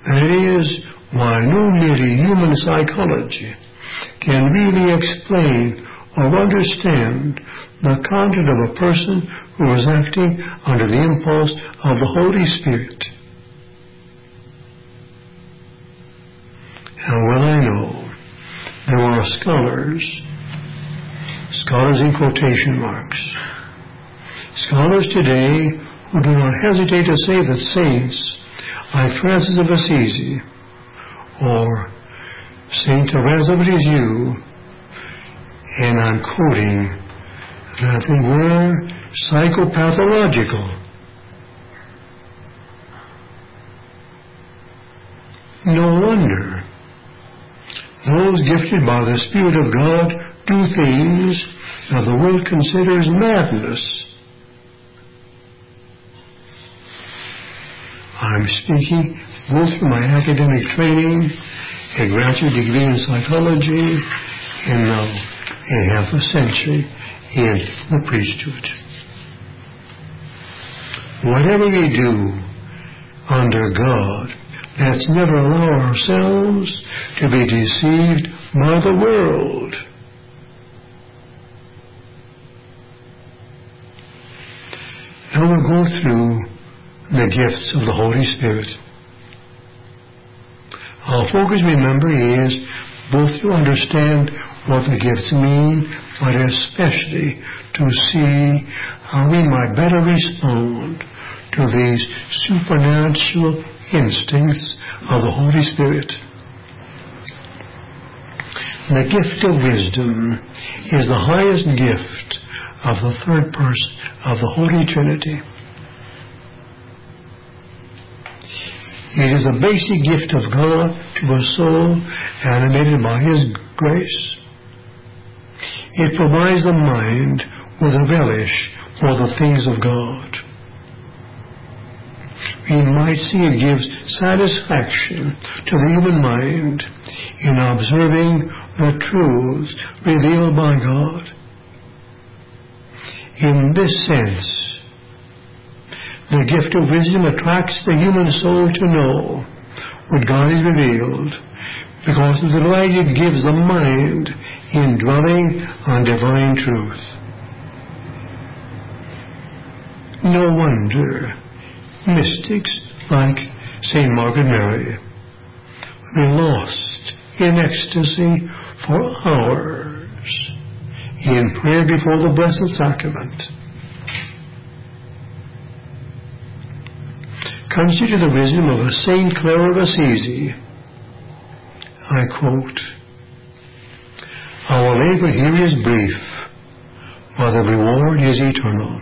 That is why no merely human psychology can really explain or understand the content of a person who is acting under the impulse of the Holy Spirit. How well I know there are scholars in quotation marks, scholars today who do not hesitate to say that saints like Francis of Assisi or Saint Therese of Lisieux, and I'm quoting, that they were psychopathological. No wonder those gifted by the Spirit of God do things that the world considers madness. I'm speaking both from my academic training, a graduate degree in psychology, and now a half a century in the priesthood. Whatever we do under God, let's never allow ourselves to be deceived by the world. Now we'll go through the gifts of the Holy Spirit. Our focus, remember, is both to understand what the gifts mean, but especially to see how we might better respond to these supernatural instincts of the Holy Spirit. The gift of wisdom is the highest gift of the third person of the Holy Trinity. It is a basic gift of God to a soul animated by His grace. It provides the mind with a relish for the things of God. We might see it gives satisfaction to the human mind in observing the truths revealed by God. In this sense, the gift of wisdom attracts the human soul to know what God has revealed, because of the delight it gives the mind in dwelling on divine truth. No wonder mystics like St. Margaret Mary were lost in ecstasy for hours in prayer before the Blessed Sacrament. Consider the wisdom of a Saint Clare of Assisi. I quote, "Our labor here is brief, but the reward is eternal.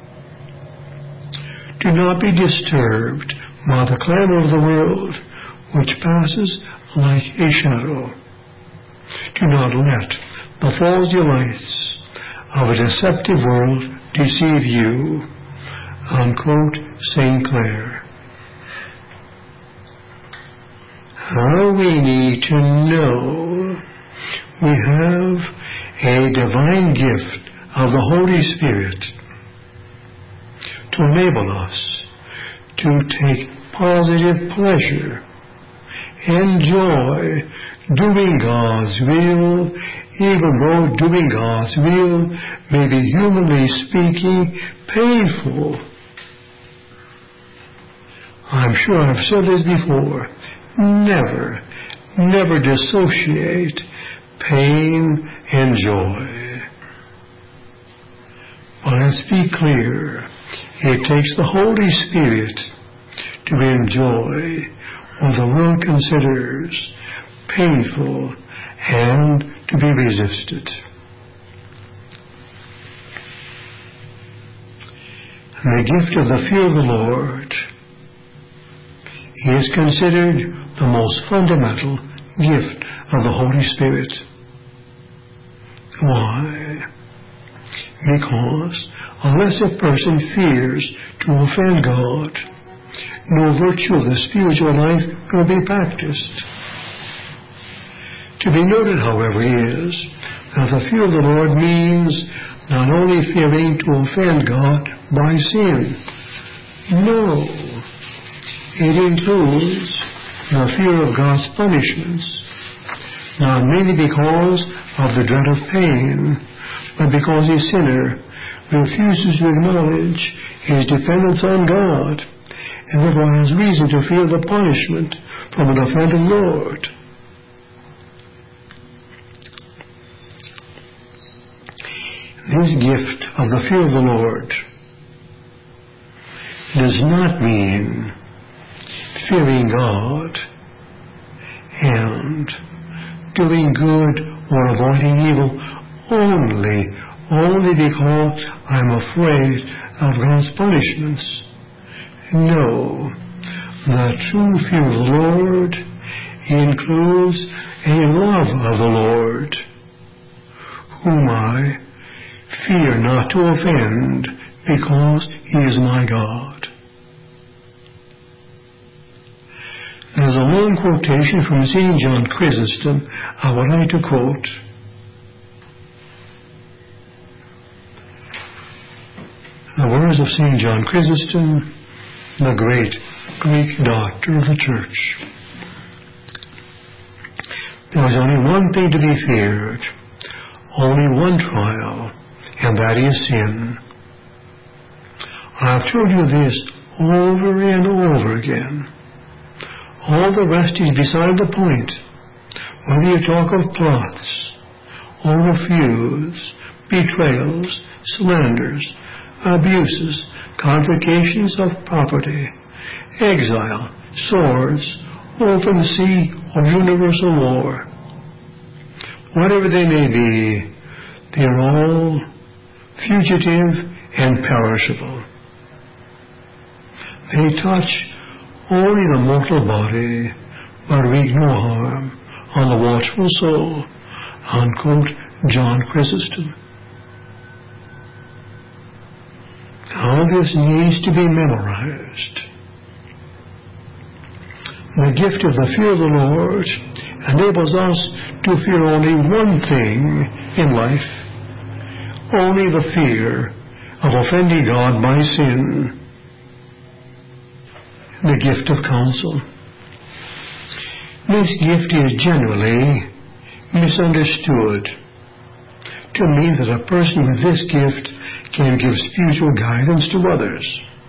Do not be disturbed by the clamor of the world, which passes like a shadow. Do not let the false delights of a deceptive world deceive you." Unquote, St. Clare. How we need to know we have a divine gift of the Holy Spirit to enable us to take positive pleasure and joy doing God's will, even though doing God's will may be, humanly speaking, painful. I'm sure I've said this before. Never dissociate pain and joy. But let's be clear. It takes the Holy Spirit to enjoy what the world considers painful and to be resisted. And the gift of the fear of the Lord is considered the most fundamental gift of the Holy Spirit. Why? Because unless a person fears to offend God, no virtue of the spiritual life can be practiced. To be noted, however, is that the fear of the Lord means not only fearing to offend God by sin. No. It includes the fear of God's punishments, not merely because of the dread of pain, but because a sinner refuses to acknowledge his dependence on God, and therefore has reason to fear the punishment from an offended Lord. This gift of the fear of the Lord does not mean fearing God and doing good or avoiding evil only because I'm afraid of God's punishments. No, the true fear of the Lord includes a love of the Lord, whom I fear not to offend because He is my God. There's a long quotation from St. John Chrysostom I would like to quote. The words of St. John Chrysostom, the great Greek doctor of the Church. There is only one thing to be feared, only one trial, and that is sin. I've told you this over and over again. All the rest is beside the point. Whether you talk of plots, or feuds, betrayals, slanders, abuses, confiscations of property, exile, swords, open sea, or universal war. Whatever they may be, they are all fugitive and perishable. They touch only the mortal body, but wreak no harm on the watchful soul. Unquote, John Chrysostom. All this needs to be memorized. The gift of the fear of the Lord enables us to fear only one thing in life, only the fear of offending God by sin. The gift of counsel. This gift is generally misunderstood to mean that a person with this gift can give spiritual guidance to others.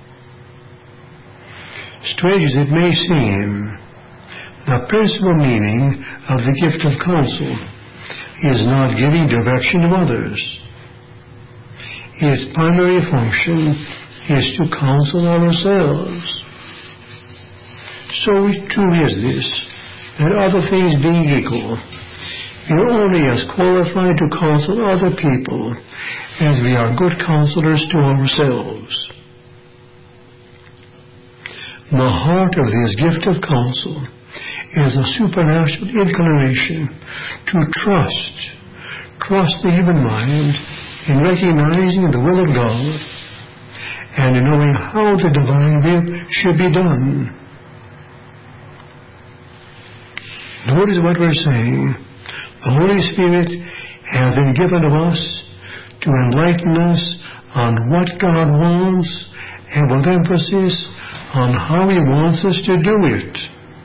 Strange as it may seem, the principal meaning of the gift of counsel is not giving direction to others. Its primary function is to counsel ourselves. So true is this, that other things being equal, we are only as qualified to counsel other people as we are good counselors to ourselves. The heart of this gift of counsel is a supernatural inclination to trust the human mind in recognizing the will of God and in knowing how the divine will should be done. Notice what we're saying. The Holy Spirit has been given to us to enlighten us on what God wants, and with emphasis on how He wants us to do it.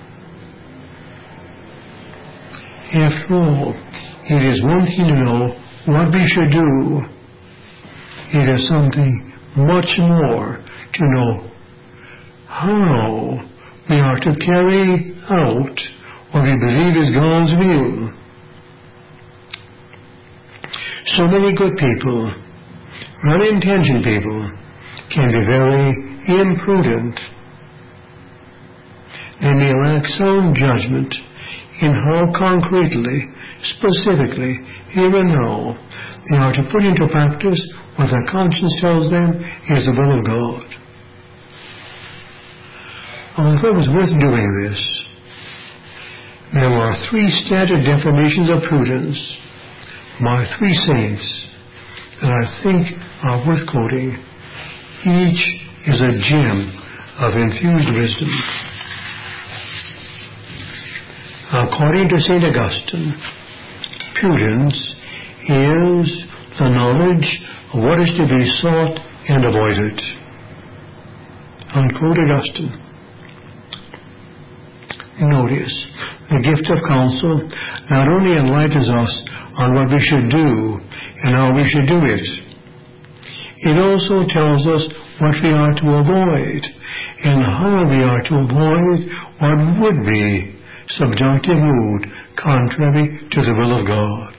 After all, it is one thing to know what we should do. It is something much more to know how we are to carry out what we believe is God's will. So many good people, well-intentioned people, can be very imprudent. They may lack sound judgment in how concretely, specifically, here and now, they are to put into practice what their conscience tells them is the will of God. I thought it was worth doing this. There are 3 standard definitions of prudence by 3 saints that I think are worth quoting. Each is a gem of infused wisdom. According to St. Augustine, prudence is the knowledge of what is to be sought and avoided. Unquote Augustine. Notice, the gift of counsel not only enlightens us on what we should do and how we should do it, it also tells us what we are to avoid and how we are to avoid what would be subjunctive mood contrary to the will of God.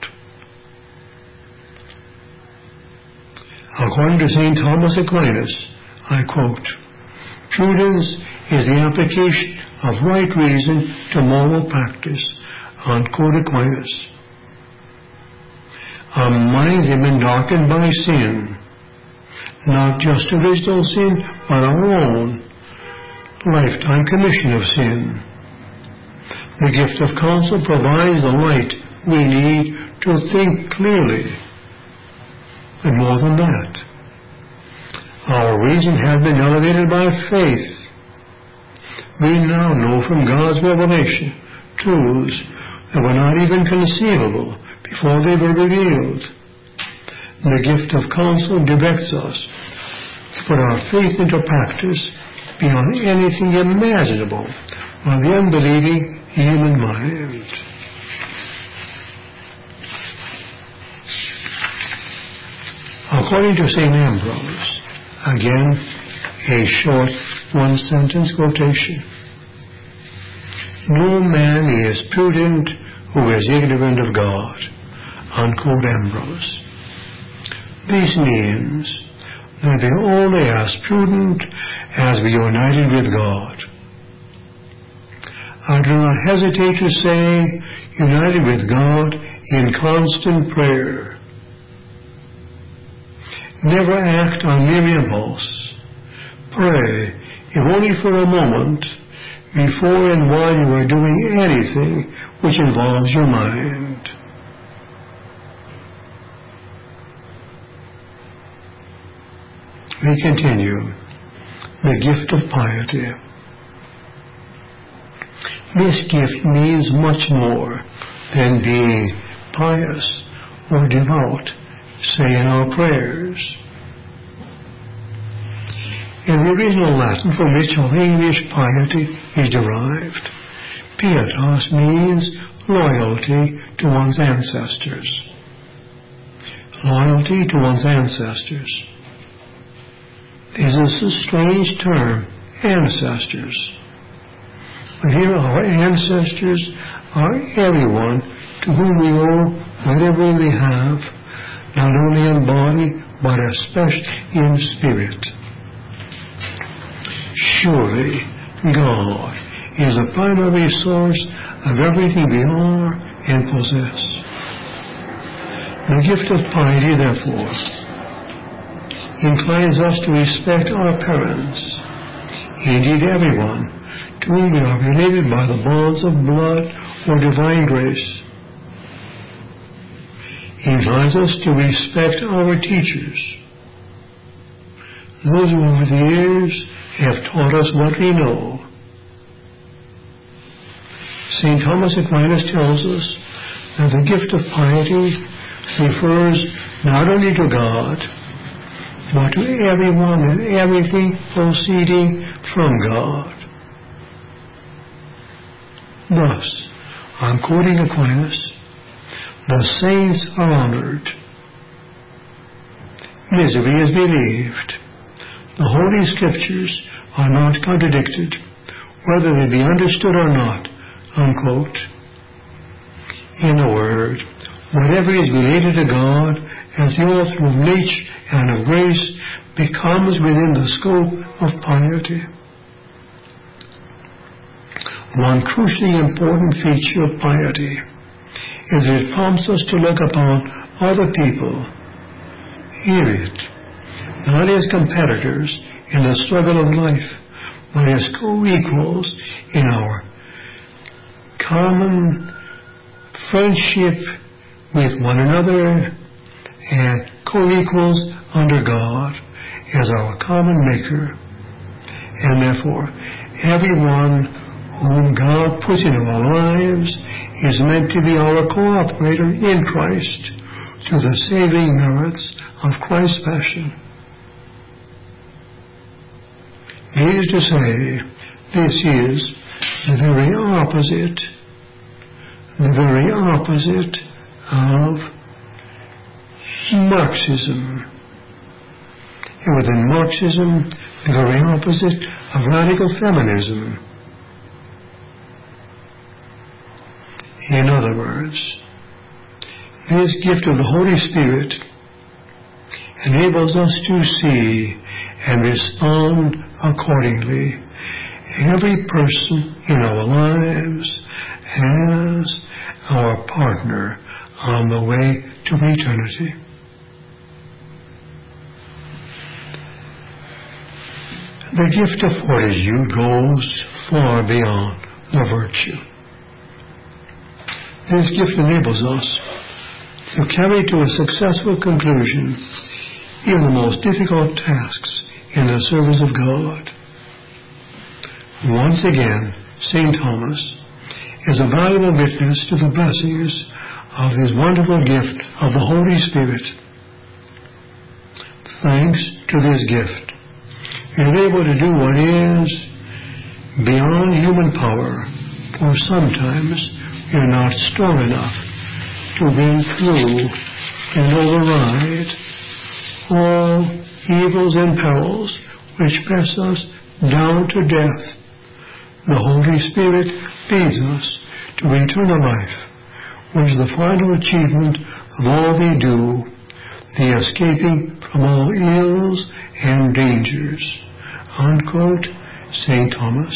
According to St. Thomas Aquinas, I quote, "Prudence is the application of right reason to moral practice," unquote Aquinas. Our minds have been darkened by sin, not just original sin, but our own lifetime commission of sin. The gift of counsel provides the light we need to think clearly. But more than that, our reason has been elevated by faith. We now know from God's revelation truths that were not even conceivable before they were revealed. The gift of counsel directs us to put our faith into practice beyond anything imaginable by the unbelieving human mind. According to St. Ambrose, again, a short one-sentence quotation, "No man is prudent who is ignorant of God," unquote Ambrose. This means that we are only as prudent as we are united with God. I do not hesitate to say, united with God in constant prayer. Never act on mere impulse. Pray, if only for a moment, before and while you are doing anything which involves your mind. We continue. The gift of piety. This gift means much more than being pious or devout, say in our prayers. In the original Latin from which our English piety is derived, pietas means loyalty to one's ancestors. Loyalty to one's ancestors. This is a strange term, ancestors. But here our ancestors are everyone to whom we owe whatever we have, not only in body, but especially in spirit. Surely, God is the primary source of everything we are and possess. The gift of piety, therefore, inclines us to respect our parents, indeed everyone to whom we are related by the bonds of blood or divine grace. Inclines us to respect our teachers, those who over the years have taught us what we know. St. Thomas Aquinas tells us that the gift of piety refers not only to God, but to everyone and everything proceeding from God. Thus, I'm quoting Aquinas, the saints are honored. Misery is believed. The Holy Scriptures are not contradicted, whether they be understood or not, unquote. In a word, whatever is related to God as the author of nature and of grace becomes within the scope of piety. One crucially important feature of piety is that it prompts us to look upon other people, hear it, not as competitors in the struggle of life, but as co-equals in our common friendship with one another and co-equals under God as our common maker. And therefore, everyone whom God puts into our lives is meant to be our cooperator in Christ through the saving merits of Christ's passion. Needless to say, this is the very opposite of Marxism. And within Marxism, the very opposite of radical feminism. In other words, this gift of the Holy Spirit enables us to see and respond accordingly. Every person in our lives as our partner on the way to eternity. The gift of fortitude goes far beyond the virtue. This gift enables us to carry to a successful conclusion even the most difficult tasks in the service of God. Once again, St. Thomas is a valuable witness to the blessings of this wonderful gift of the Holy Spirit. Thanks to this gift, we are able to do what is beyond human power, for sometimes we are not strong enough to win through and override all evils and perils which press us down to death. The Holy Spirit leads us to eternal life, which is the final achievement of all we do, the escaping from all ills and dangers. Unquote, St. Thomas.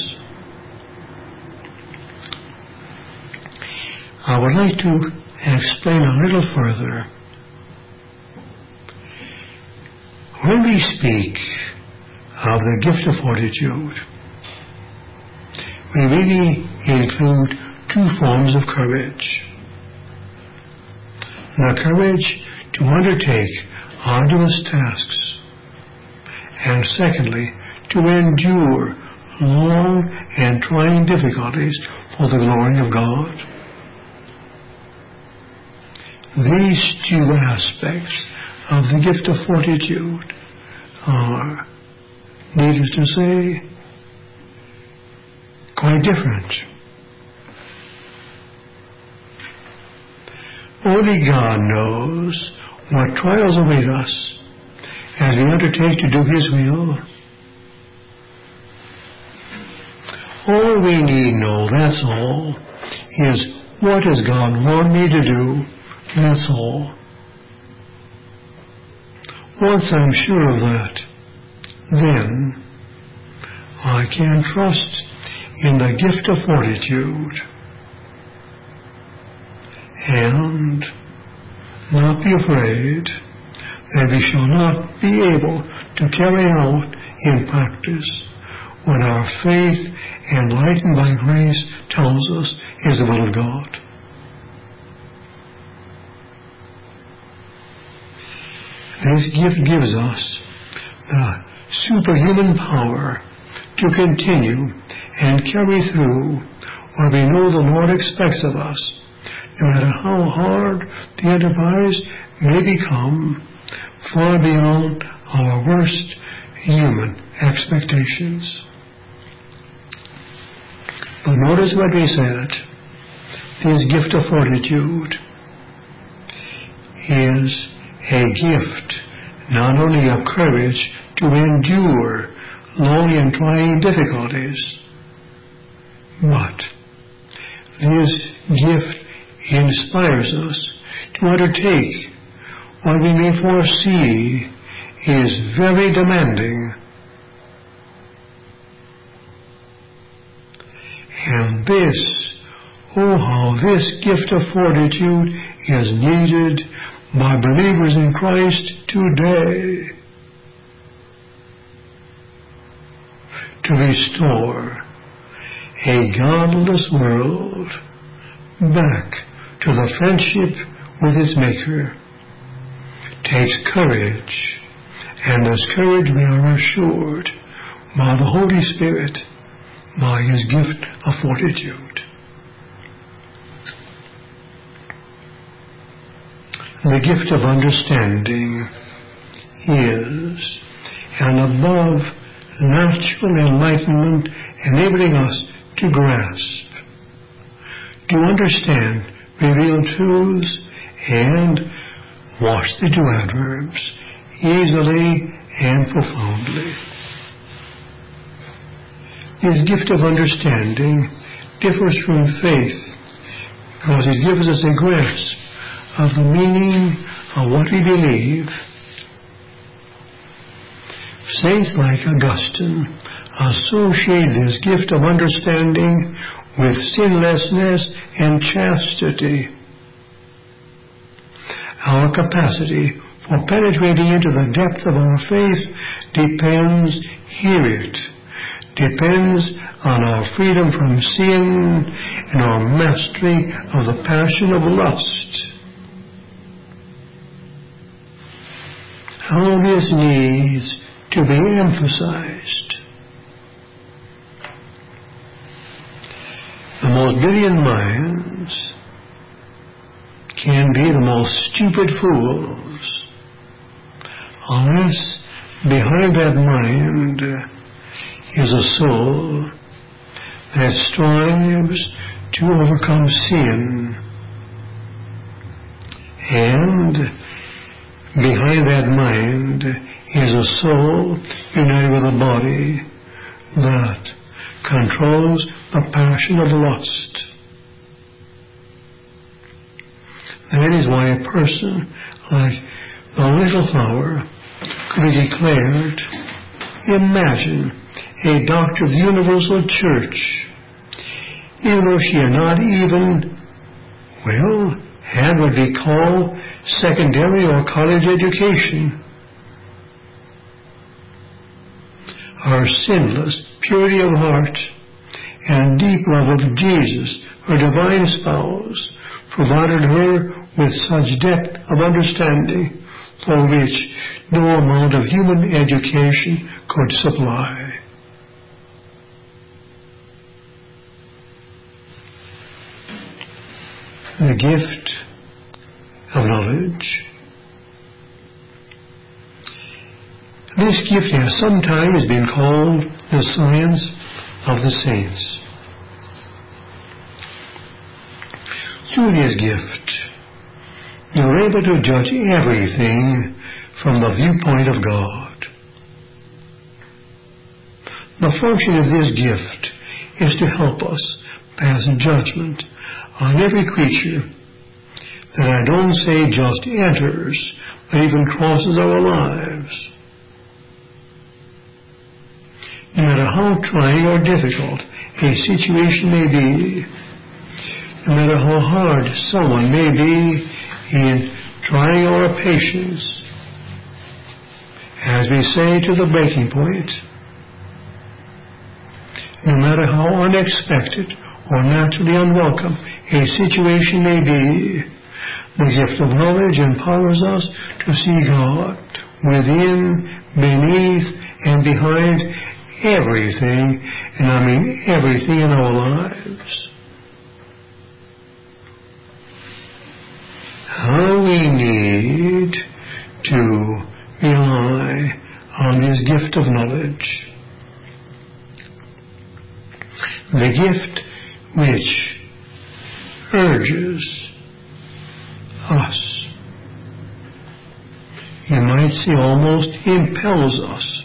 I would like to explain a little further. When we speak of the gift of fortitude, we really include two forms of courage. The courage to undertake arduous tasks, and secondly, to endure long and trying difficulties for the glory of God. These two aspects of the gift of fortitude are, needless to say, quite different. Only God knows what trials await us as we undertake to do His will. All we need know, that's all, is what does God want me to do, that's all. Once I'm sure of that, then I can trust in the gift of fortitude and not be afraid that we shall not be able to carry out in practice what our faith, enlightened by grace, tells us is the will of God. This gift gives us the superhuman power to continue and carry through what we know the Lord expects of us, no matter how hard the enterprise may become, far beyond our worst human expectations. But notice what we said. This gift of fortitude is a gift not only of courage to endure long and trying difficulties, but this gift inspires us to undertake what we may foresee is very demanding. And this, oh how this gift of fortitude is needed by believers in Christ today to restore a godless world back to the friendship with its Maker. Takes courage, and this courage we are assured by the Holy Spirit, by His gift of fortitude. The gift of understanding is an above natural enlightenment enabling us to grasp, to understand revealed truths, and watch the two adverbs easily and profoundly. This gift of understanding differs from faith because it gives us a grasp of the meaning of what we believe. Saints like Augustine associate this gift of understanding with sinlessness and chastity. Our capacity for penetrating into the depth of our faith depends, hear it, depends on our freedom from sin and our mastery of the passion of lust. How this needs to be emphasized. The most brilliant minds can be the most stupid fools unless behind that mind is a soul that strives to overcome sin, and behind that mind is a soul united with a body that controls the passion of lust. That is why a person like the little flower could be declared, imagine, a doctor of the universal church, even though she had not even, had what we call secondary or college education. Her sinless purity of heart and deep love of Jesus, her divine spouse, provided her with such depth of understanding for which no amount of human education could supply. The gift of knowledge. This gift has sometimes been called the science of the saints. Through this gift, you are able to judge everything from the viewpoint of God. The function of this gift is to help us pass judgment on every creature that I don't say just enters, but even crosses our lives. No matter how trying or difficult a situation may be, no matter how hard someone may be in trying our patience, as we say to the breaking point, no matter how unexpected or naturally unwelcome a situation may be, the gift of knowledge empowers us to see God within, beneath, and behind everything, and I mean everything in our lives. How we need to rely on this gift of knowledge. The gift which urges us, you might say almost impels us,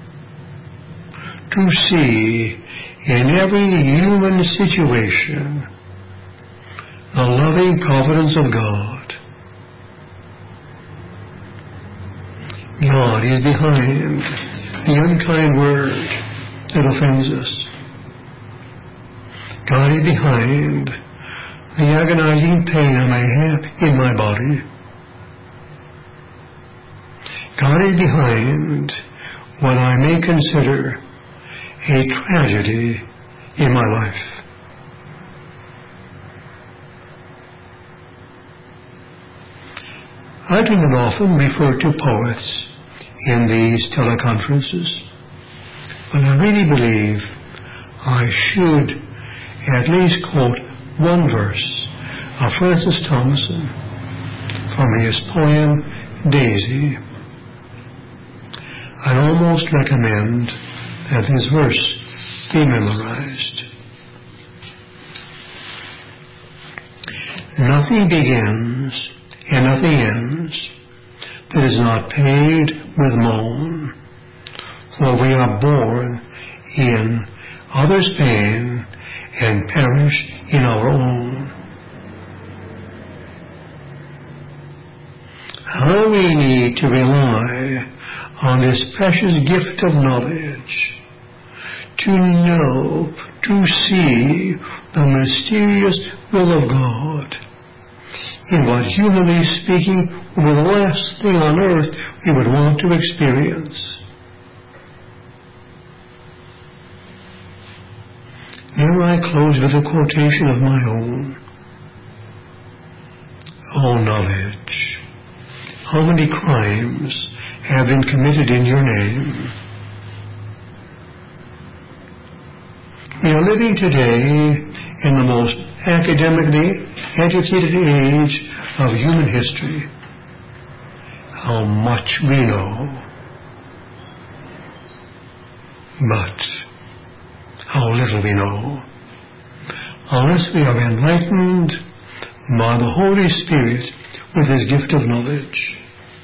to see in every human situation the loving providence of God. God is behind the unkind word that offends us. God is behind the agonizing pain I may have in my body. God is behind what I may consider a tragedy in my life. I do not often refer to poets in these teleconferences, but I really believe I should at least quote one verse of Francis Thompson from his poem, Daisy. I almost recommend that this verse be memorized. Nothing begins and nothing ends that is not paid with moan. For we are born in others' pain and perish in our own. How we need to rely on this precious gift of knowledge, to know, to see the mysterious will of God in what, humanly speaking, will be the last thing on earth we would want to experience. Here I close with a quotation of my own. O knowledge, how many crimes have been committed in your name? We are living today in the most academically educated age of human history. How much we know, but how little we know, unless we are enlightened by the Holy Spirit with His gift of knowledge.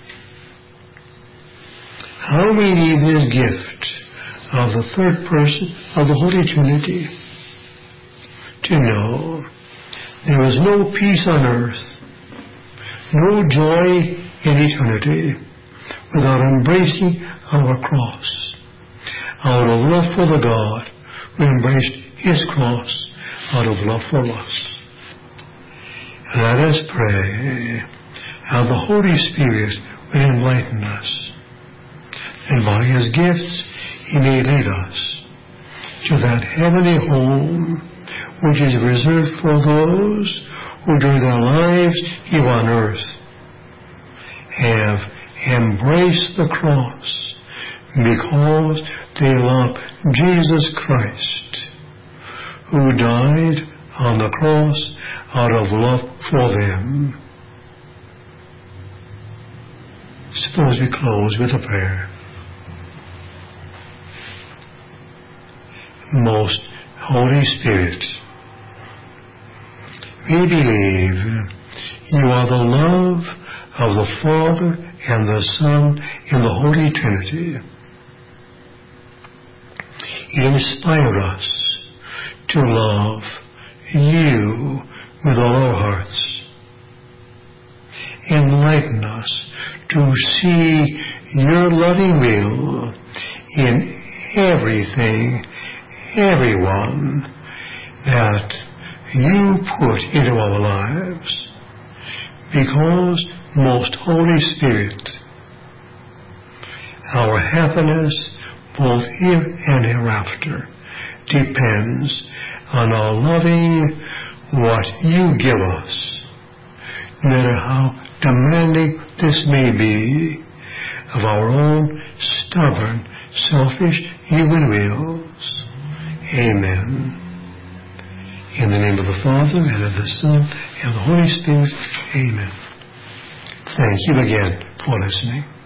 How we need this gift of the third person of the Holy Trinity to know there is no peace on earth, no joy in eternity without embracing our cross, out of love for the God who embraced His cross out of love for us. Let us pray how the Holy Spirit will enlighten us, and by His gifts He may lead us to that heavenly home which is reserved for those who during their lives here on earth have embraced the cross because they love Jesus Christ, who died on the cross out of love for them. Suppose we close with a prayer. Most Holy Spirit, we believe You are the love of the Father and the Son in the Holy Trinity. Inspire us to love You with all our hearts. Enlighten us to see Your loving will in everything, everyone that You put into our lives, because, most Holy Spirit, our happiness both here and hereafter depends on our loving what You give us, no matter how demanding this may be of our own stubborn, selfish human wills. Amen. In the name of the Father, and of the Son, and of the Holy Spirit. Amen. Thank you again for listening.